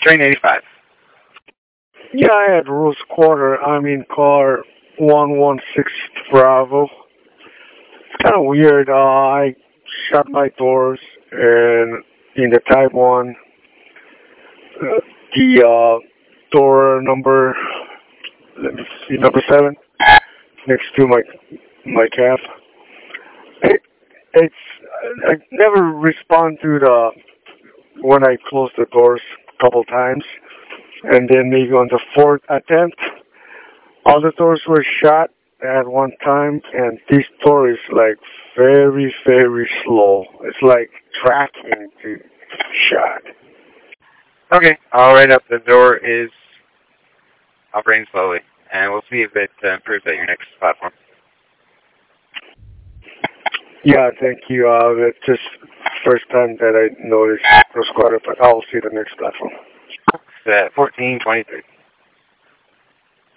Train 85. Yeah, I had Rose Quarter. I'm in car 116 Bravo. It's kind of weird. I shut my doors and in the Type 1, the door number, let me see, number 7, next to my cab. It, it's, I never respond to the, when I close the doors a couple times. And then maybe on the fourth attempt, all the doors were shut at one time, and this door is like very, very slow. It's like tracking to shut. Okay, I'll write up the door is operating slowly, and we'll see if it improves at your next platform. Yeah, thank you. It's just first time that I noticed Rose Quarter, but I'll see the next platform. It's at 1423.